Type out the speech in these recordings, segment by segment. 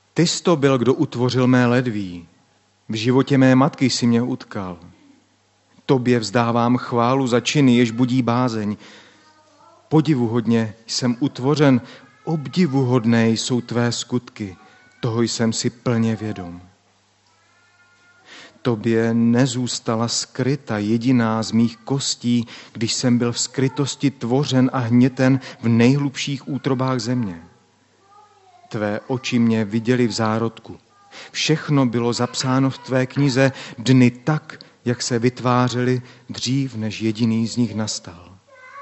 Ty jsi to byl, kdo utvořil mé ledví. V životě mé matky si mě utkal. Tobě vzdávám chválu za činy, jež budí bázeň. Podivuhodně jsem utvořen, obdivuhodné jsou tvé skutky, toho jsem si plně vědom. Tobě nezůstala skryta jediná z mých kostí, když jsem byl v skrytosti tvořen a hněten v nejhlubších útrobách země. Tvé oči mě viděly v zárodku. Všechno bylo zapsáno v tvé knize dny tak, jak se vytvářely dřív, než jediný z nich nastal.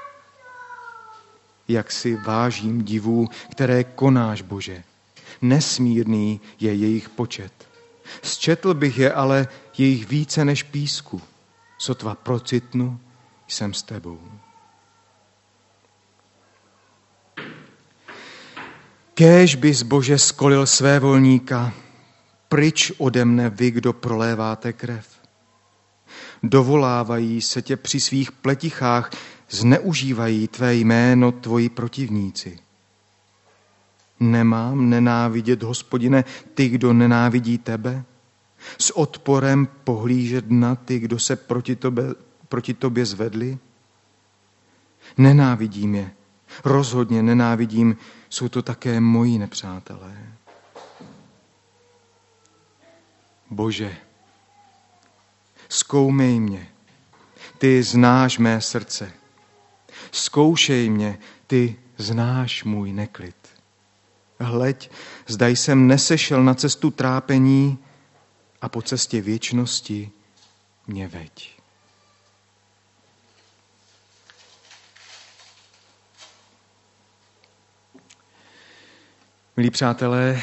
Jak si vážím divů, které konáš, Bože. Nesmírný je jejich počet. Sčetl bych je, ale jejich více než písku. Sotva procitnu, jsem s tebou. Kéž bys, Bože, skolil své volníka, pryč ode mne vy, kdo proléváte krev. Dovolávají se tě při svých pletichách, zneužívají tvé jméno tvoji protivníci. Nemám nenávidět, Hospodine, ty, kdo nenávidí tebe? S odporem pohlížet na ty, kdo se proti tobě zvedli? Nenávidím je, rozhodně nenávidím, jsou to také moji nepřátelé. Bože, zkoumej mě, ty znáš mé srdce. Zkoušej mě, ty znáš můj neklid. Hleď, zda jsem nesešel na cestu trápení a po cestě věčnosti mě veď. Milí přátelé,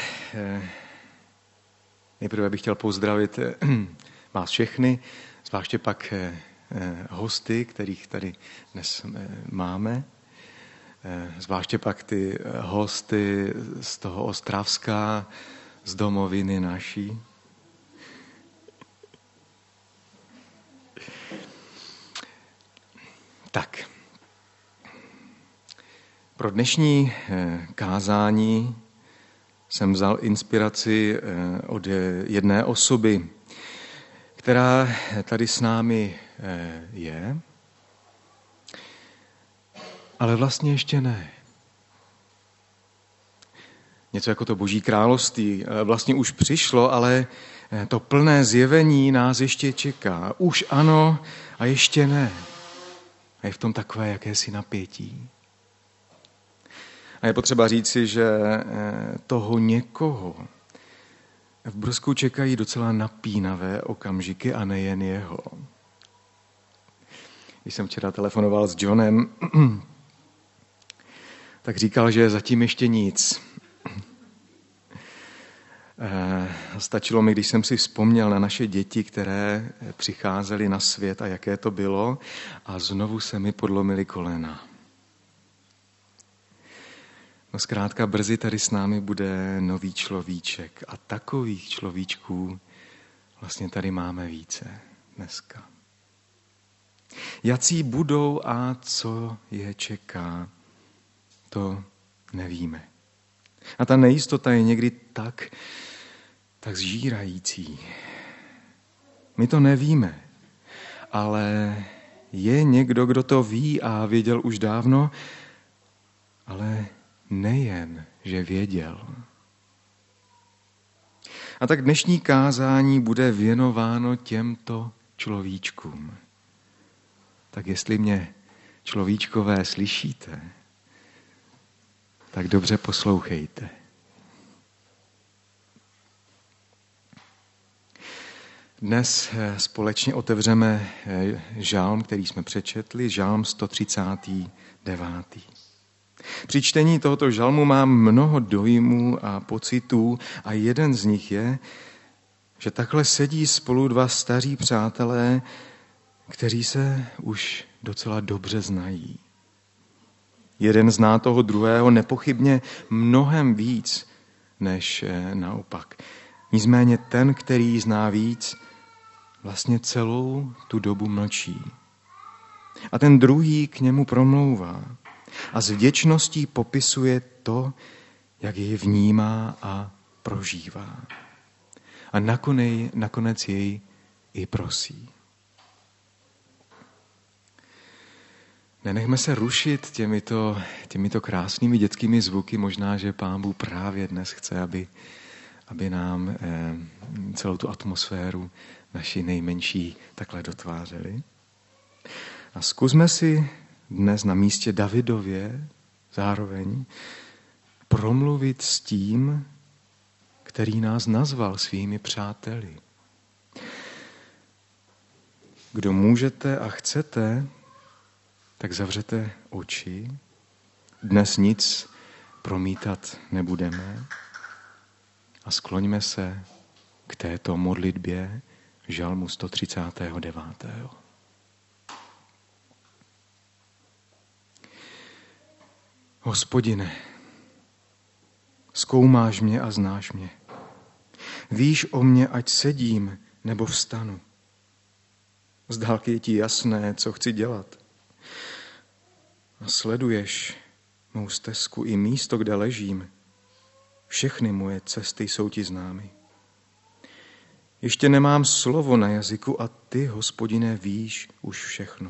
nejprve bych chtěl pozdravit vás všechny, zvláště pak hosty, kterých tady dnes máme, zvláště pak ty hosty z toho Ostravska, z domoviny naší. Tak, pro dnešní kázání jsem vzal inspiraci od jedné osoby, která tady s námi je, ale vlastně ještě ne. Něco jako to Boží království vlastně už přišlo, ale to plné zjevení nás ještě čeká. Už ano a ještě ne. A je v tom takové jakési napětí. A je potřeba říci, že toho někoho v Brzku čekají docela napínavé okamžiky a nejen jeho. Když jsem včera telefonoval s Johnem, tak říkal, že zatím ještě nic. Stačilo mi, když jsem si vzpomněl na naše děti, které přicházely na svět a jaké to bylo, a znovu se mi podlomily kolena. No zkrátka brzy tady s námi bude nový človíček a takových človíčků vlastně tady máme více dneska. Jací budou a co je čeká, to nevíme. A ta nejistota je někdy tak zžírající. My to nevíme, ale je někdo, kdo to ví a věděl už dávno, ale nejen, že věděl. A tak dnešní kázání bude věnováno těmto človíčkům. Tak jestli mě človíčkové slyšíte, tak dobře poslouchejte. Dnes společně otevřeme žalm, který jsme přečetli, žalm 139. Při čtení tohoto žalmu mám mnoho dojmů a pocitů a jeden z nich je, že takhle sedí spolu dva staří přátelé, kteří se už docela dobře znají. Jeden zná toho druhého nepochybně mnohem víc než naopak. Nicméně ten, který zná víc, vlastně celou tu dobu mlčí. A ten druhý k němu promlouvá a s vděčností popisuje to, jak jej vnímá a prožívá. A nakonec jej i prosí. Nenechme se rušit těmito krásnými dětskými zvuky. Možná, že Pán Bůh právě dnes chce, aby nám celou tu atmosféru naši nejmenší takhle dotvářeli. A zkusme si dnes na místě Davidově zároveň promluvit s tím, který nás nazval svými přáteli. Kdo můžete a chcete, tak zavřete oči. Dnes nic promítat nebudeme a skloňme se k této modlitbě žalmu 139. Hospodine, zkoumáš mě a znáš mě. Víš o mě, ať sedím nebo vstanu. Z dálky je ti jasné, co chci dělat. A sleduješ mou stezku i místo, kde ležím. Všechny moje cesty jsou ti známy. Ještě nemám slovo na jazyku a ty, Hospodine, víš už všechno.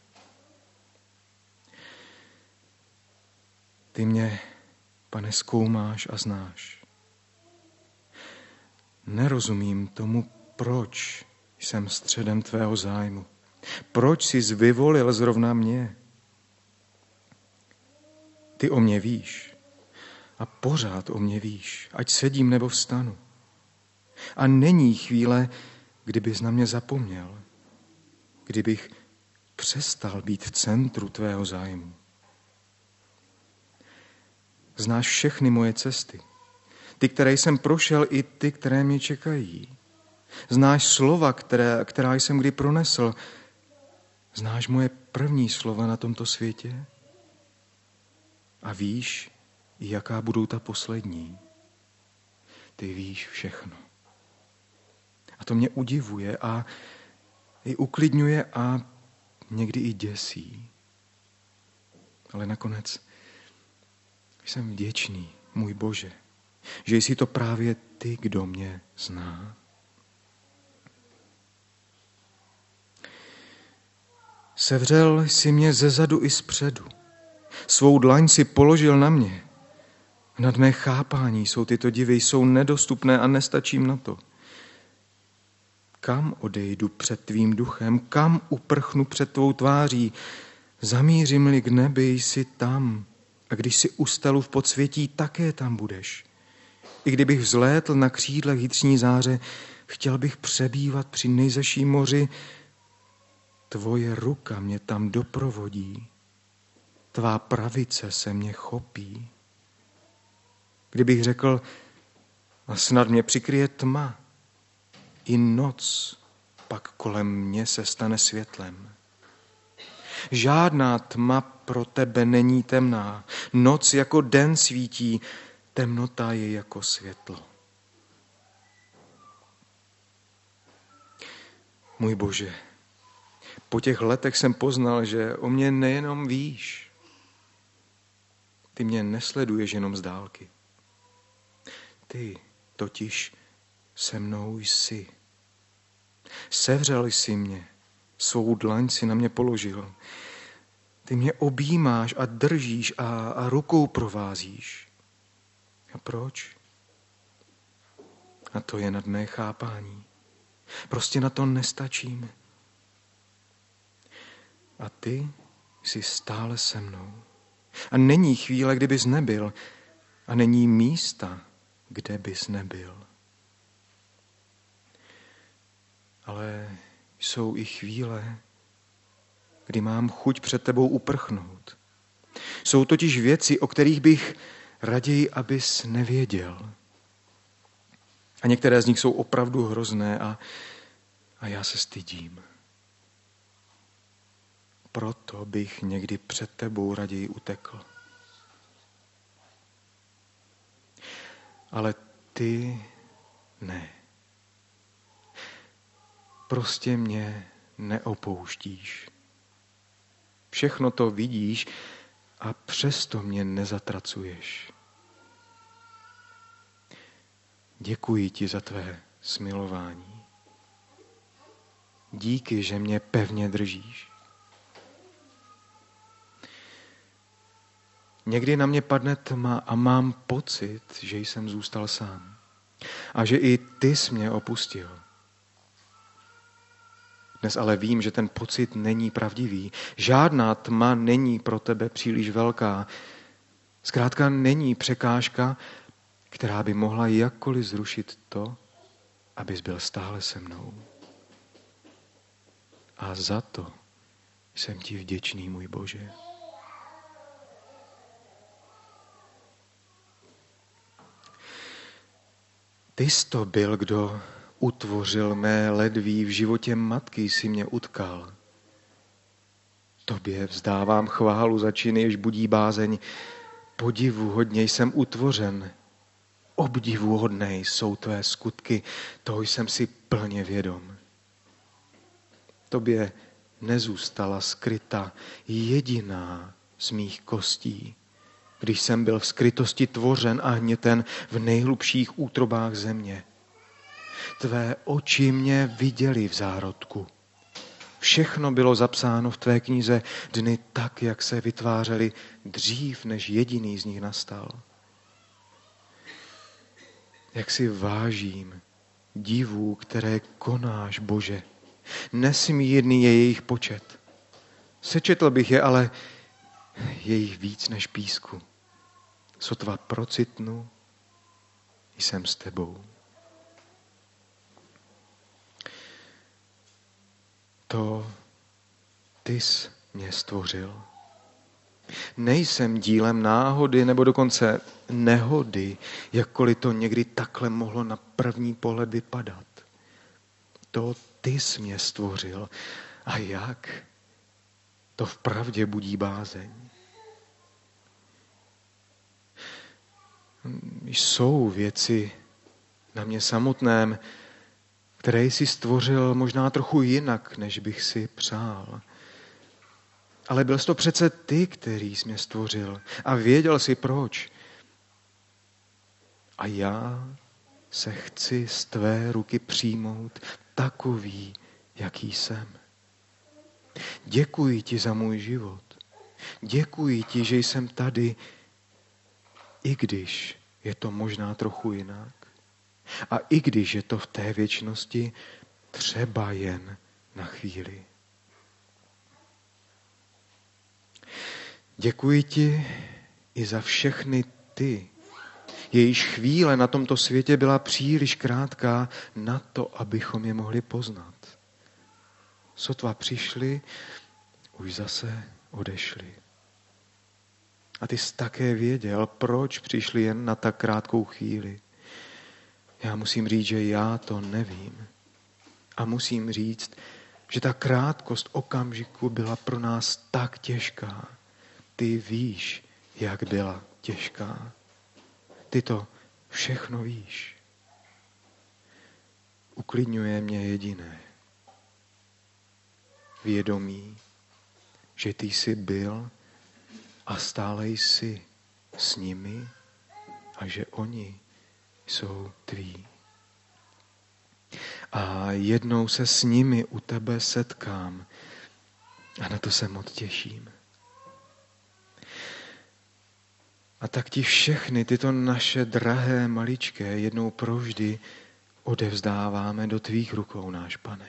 Ty mě, Pane, zkoumáš a znáš. Nerozumím tomu, proč jsem středem tvého zájmu. Proč jsi vyvolil zrovna mě? Ty o mě víš a pořád o mě víš, ať sedím nebo vstanu. A není chvíle, kdybys na mě zapomněl, kdybych přestal být v centru tvého zájmu. Znáš všechny moje cesty, ty, které jsem prošel, i ty, které mě čekají. Znáš slova, která jsem kdy pronesl. Znáš moje první slova na tomto světě? A víš, jaká budou ta poslední. Ty víš všechno. A to mě udivuje a i uklidňuje a někdy i děsí. Ale nakonec jsem vděčný, můj Bože, že jsi to právě ty, kdo mě zná. Sevřel jsi mě zezadu i zpředu. Svou dlaň si položil na mě. Nad mé chápání jsou tyto divy, jsou nedostupné a nestačím na to. Kam odejdu před tvým duchem, kam uprchnu před tvou tváří? Zamířím-li k nebi, jsi tam. A když si ustalu v podsvětí, také tam budeš. I kdybych vzlétl na křídlech vnitřní záře, chtěl bych přebývat při nejzaším moři. Tvoje ruka mě tam doprovodí. Tvá pravice se mě chopí. Kdybych řekl, a snad mě přikryje tma, i noc pak kolem mě se stane světlem. Žádná tma pro tebe není temná. Noc jako den svítí, temnota je jako světlo. Můj Bože, po těch letech jsem poznal, že o mě nejenom víš. Ty mě nesleduješ jenom z dálky. Ty totiž se mnou jsi. Sevřel jsi mě, svou dlaň si na mě položil. Ty mě objímáš a držíš a rukou provázíš. A proč? A to je nad mé chápání. Prostě na to nestačím. A ty jsi stále se mnou. A není chvíle, kdy bys nebyl. A není místa, kde bys nebyl. Ale jsou i chvíle, kdy mám chuť před tebou uprchnout. Jsou totiž věci, o kterých bych raději, abys nevěděl. A některé z nich jsou opravdu hrozné a já se stydím. Proto bych někdy před tebou raději utekl. Ale ty ne. Prostě mě neopouštíš. Všechno to vidíš a přesto mě nezatracuješ. Děkuji ti za tvé smilování. Díky, že mě pevně držíš. Někdy na mě padne tma a mám pocit, že jsem zůstal sám. A že i ty jsi mě opustil. Dnes ale vím, že ten pocit není pravdivý. Žádná tma není pro tebe příliš velká. Zkrátka není překážka, která by mohla jakkoliv zrušit to, abys byl stále se mnou. A za to jsem ti vděčný, můj Bože. Ty jsi to byl, kdo utvořil mé ledví, v životě matky jsi mě utkal. Tobě vzdávám chválu za činy, jež budí bázeň. Podivuhodně jsem utvořen. Obdivuhodné jsou tvé skutky, toho jsem si plně vědom. Tobě nezůstala skryta jediná z mých kostí, když jsem byl v skrytosti tvořen a hněten v nejhlubších útrobách země. Tvé oči mě viděly v zárodku. Všechno bylo zapsáno v tvé knize dny tak, jak se vytvářely dřív, než jediný z nich nastal. Jak si vážím divů, které konáš, Bože. Nesmírný je jejich počet. Sečetl bych je, ale je jich víc než písku. Sotva procitnu, jsem s tebou. To ty jsi mě stvořil. Nejsem dílem náhody nebo dokonce nehody, jakkoliv to někdy takhle mohlo na první pohled vypadat. To ty jsi mě stvořil. A jak? To vpravdě budí bázeň. Jsou věci na mě samotném, které jsi stvořil možná trochu jinak, než bych si přál. Ale byl jsi to přece ty, který jsi mě stvořil a věděl jsi proč. A já se chci z tvé ruky přijmout takový, jaký jsem. Děkuji ti za můj život. Děkuji ti, že jsem tady, i když je to možná trochu jinak. A i když je to v té věčnosti třeba jen na chvíli. Děkuji ti i za všechny ty, jejíž chvíle na tomto světě byla příliš krátká na to, abychom je mohli poznat. Sotva přišli, už zase odešli. A ty jsi také věděl, proč přišli jen na tak krátkou chvíli. Já musím říct, že já to nevím. A musím říct, že ta krátkost okamžiku byla pro nás tak těžká. Ty víš, jak byla těžká. Ty to všechno víš. Uklidňuje mě jediné. Vědomí, že ty jsi byl a stále jsi s nimi a že oni jsou tví. A jednou se s nimi u tebe setkám a na to se moc těším. A tak ti všechny tyto naše drahé maličké jednou provždy odevzdáváme do tvých rukou, náš Pane.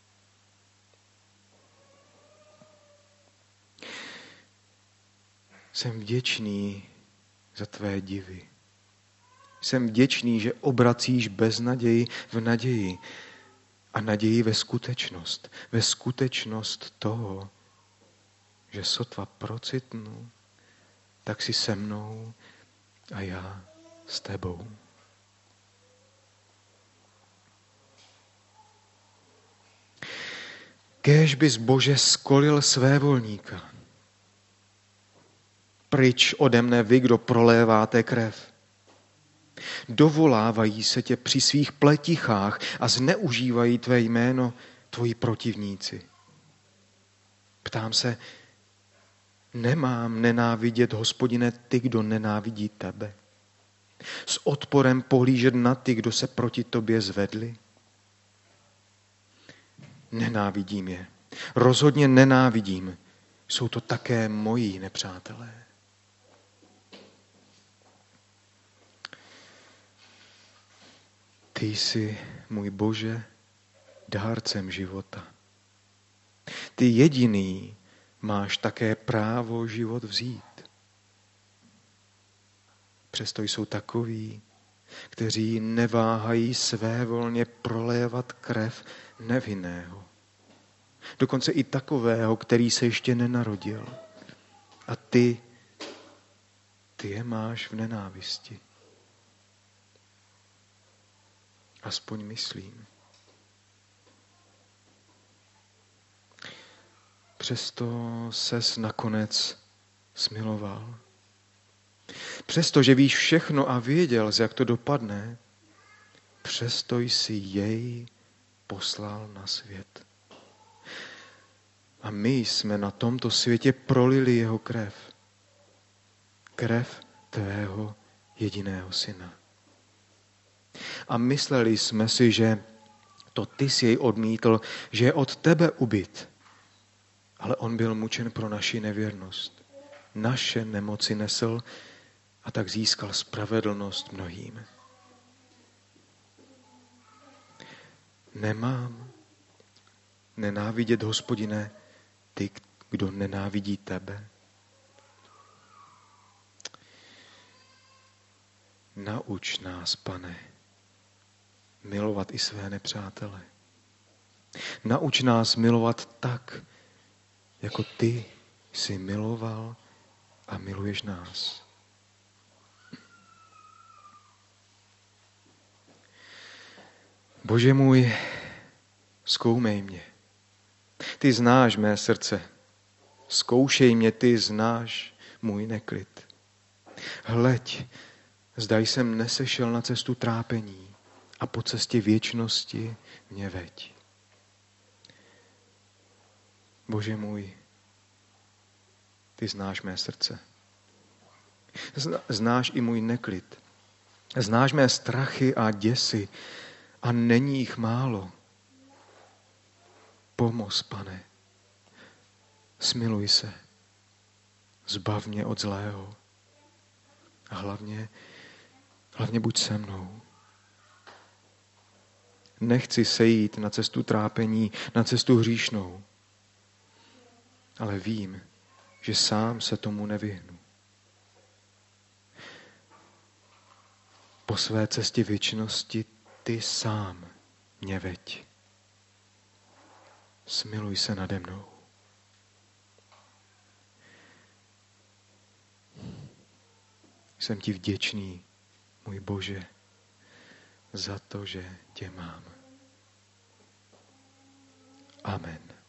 Jsem vděčný za tvé divy. Jsem vděčný, že obracíš beznaději v naději a naději ve skutečnost. Ve skutečnost toho, že sotva procitnu, tak jsi se mnou a já s tebou. Kéž bys, Bože, skolil své volníka. Pryč ode mne vy, kdo proléváte krev. Dovolávají se tě při svých pletichách a zneužívají tvé jméno tvoji protivníci. Ptám se, nemám nenávidět, Hospodine, ty, kdo nenávidí tebe. S odporem pohlížet na ty, kdo se proti tobě zvedli? Nenávidím je. Rozhodně nenávidím. Jsou to také moji nepřátelé. Ty jsi, můj Bože, dárcem života. Ty jediný máš také právo život vzít. Přesto jsou takoví, kteří neváhají svévolně prolévat krev nevinného. Dokonce i takového, který se ještě nenarodil. A ty je máš v nenávisti. Aspoň myslím. Přesto ses nakonec smiloval. Přesto, že víš všechno a věděl, jak to dopadne, přesto jsi jej poslal na svět. A my jsme na tomto světě prolili jeho krev. Krev tvého jediného syna. A mysleli jsme si, že to ty jsi jej odmítl, že je od tebe ubyt. Ale on byl mučen pro naši nevěrnost. Naše nemoci nesl a tak získal spravedlnost mnohým. Nemám nenávidět, Hospodine, ty, kdo nenávidí tebe? Nauč nás, Pane, milovat i své nepřátele. Nauč nás milovat tak, jako ty jsi miloval a miluješ nás. Bože můj, zkoumej mě. Ty znáš mé srdce. Zkoušej mě, ty znáš můj neklid. Hleď, zda jsem nesešel na cestu trápení a po cestě věčnosti mě veď. Bože můj, ty znáš mé srdce. Znáš i můj neklid. Znáš mé strachy a děsy a není jich málo. Pomoz, Pane. Smiluj se. Zbav mě od zlého. A hlavně buď se mnou. Nechci sejít na cestu trápení, na cestu hříšnou. Ale vím, že sám se tomu nevyhnu. Po své cestě věčnosti ty sám mě veď. Smiluj se nade mnou. Jsem ti vděčný, můj Bože, za to, že tě mám. Amen.